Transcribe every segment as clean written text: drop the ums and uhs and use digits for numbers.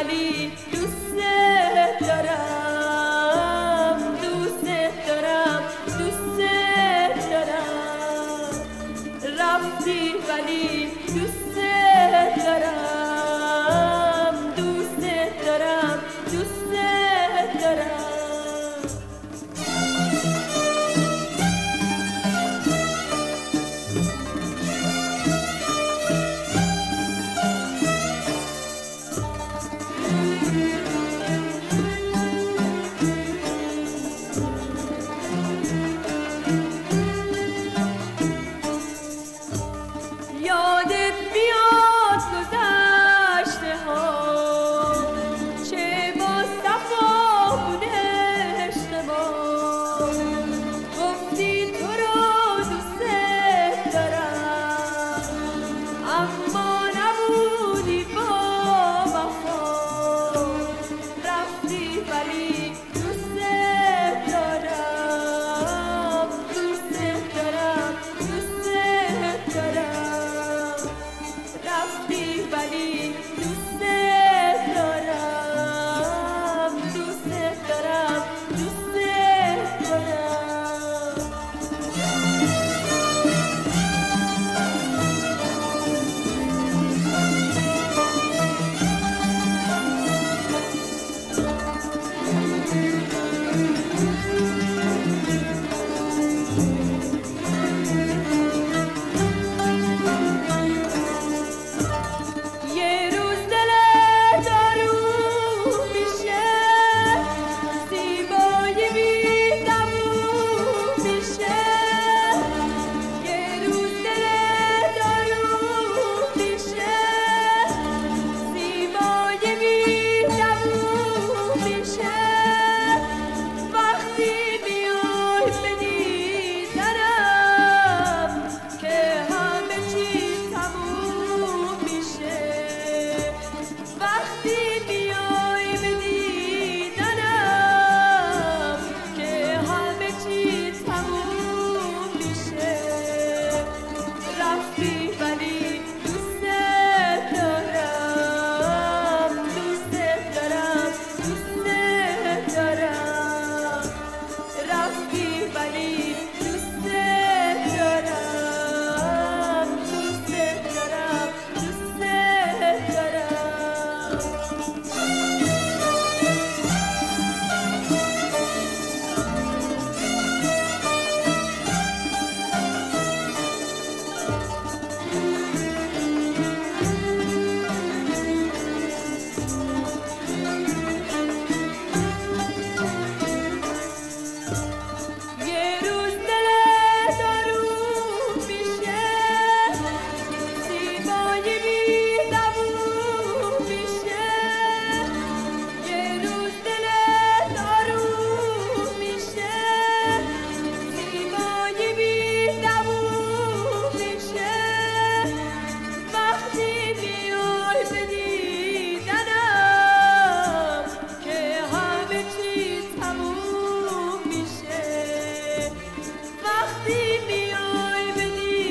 ولی دوست دارم، دوست دارم، دوست دارم. رفتی ولی دوست دارم، دوست دارم، دوست دارم. یادت میاد گذشته ها، چه با صفا بود عشق ما. گفتی تو رو دوست دارم، اما نبودی با وفا. رفتی ولی دوست دارم، دوست دارم، دوست دارم. رفتی ولی دوست دارم، دوست دارم، دوست دارم. یه روز دلت آروم میشه، زیبای بی‌دمون میشه. یه روز دلت آروم میشه، زیبای بی‌دمون میشه. وقتی میای به دیدنم که همه چی تموم میشه. وقتی میای به دیدنم که همه چی تموم میشه. رفتی ولی دوست دارم، دوست دارم، دوست دارم. رفتی ولی دوست دارم، دوست دارم، دوست دارم. یه روز دلت آروم میشه، زیبای بی‌دمون میشه. یه روز دلت آروم میشه، زیبای بی‌دمون میشه. وقتی میای به دیدنم که همه چی تموم میشه. وقتی میای به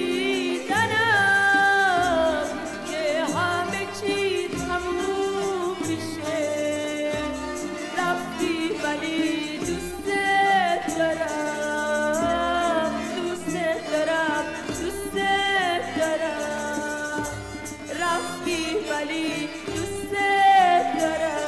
دیدنم که همه چی تموم میشه. رفتی ولی دوست دارم، دوست دارم، دوست دارم. رفتی ولی دوست دارم.